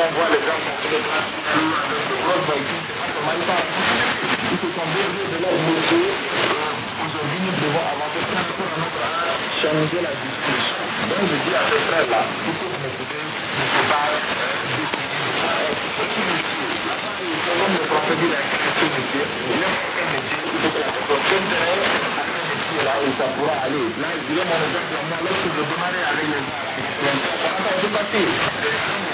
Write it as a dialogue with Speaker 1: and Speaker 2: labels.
Speaker 1: on voit les gens qui sont avec de grosses voitures, c'est pas seulement une part. Ils se sont déviés de leur métier. Aujourd'hui, nous devons avancer pour notre art, changer la discussion. Donc, je dis à ces frères-là, il faut m'écouter, ne faut pas comme le prophète dit, il a un métier, n'importe quel métier, il faut que la personne à ce métier-là où ça pourra aller. Là, je dirais mon exemple, moi, lorsque je démarrais avec les arts, comment ça a été passé?